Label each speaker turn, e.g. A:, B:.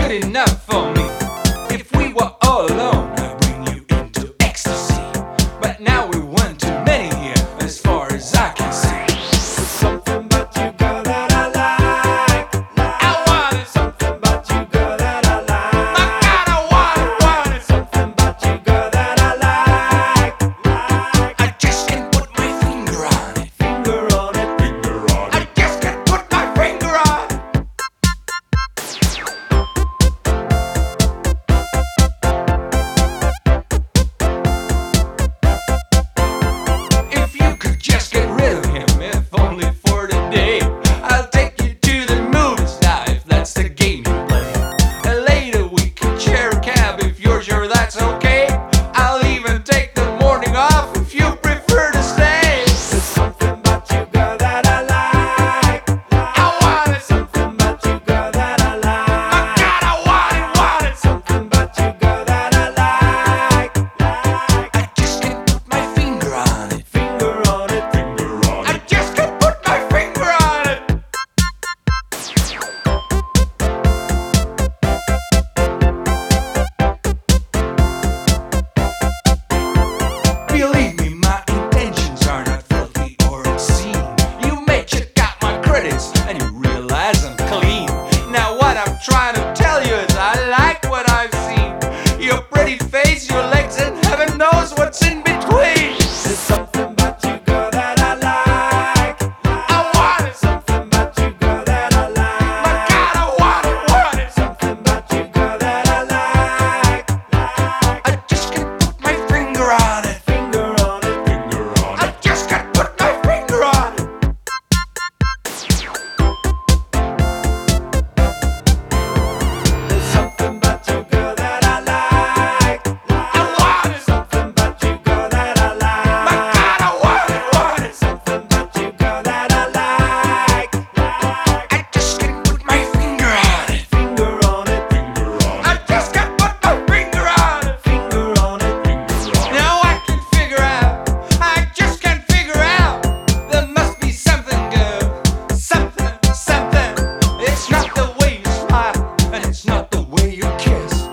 A: good enough for me. If we were all alone, I'd bring you into ecstasy. But now we're one too many here, as far as I can see.
B: There's something about you, girl, that I like.
A: I want it.
B: Something about you, girl, that I like.
A: My God, I want it.
B: Something about you, girl, that I like.
A: I just can't put my finger on it.
B: Finger on it, finger on it.
A: I just can't put my finger on it. If you could just get rid of him, if only for today, I'll take you to the movies now, if that's the game you play. And later we can share a cab if you're sure that's okay. I'll even take the morning off if you prefer to stay.
B: There's something about you, girl, that I like.
A: I want it.
B: Something about you, girl, that I
A: My
B: like.
A: God, I want it.
B: Something about you, girl, that I like.
A: I just can't put my finger on it.
B: Finger on it, finger on
A: I
B: it.
A: just can't put my finger on it. Believe me, my intentions are not filthy or obscene. You may check out my credits and you realize I'm clean. Now what I'm trying to tell you is I like what I've seen. Your pretty face, your legs, and heaven knows what's in between.
B: There's something about you, girl, that I like.
A: I want it.
B: Something about you, girl, that I
A: My
B: like.
A: God, I want it.
B: Something about you, girl, that I like.
A: I just can't put my finger on it.
B: Finger on it, finger on
A: I
B: it.
A: just can't put my finger on it.
B: There's something about you, girl, that I like.
A: I want it.
B: Something about you, girl, that I
A: My
B: like.
A: God, I want it.
B: Something about you, girl, that I like.
A: I just can't put my finger on it.
B: Finger on it, finger on
A: I
B: it.
A: just can't put my finger on it.
B: Finger on it, finger on it.
A: Now I can figure out. I just can't figure out. There must be something good. Something, something. It's not the way you smile, and it's not the way you kiss.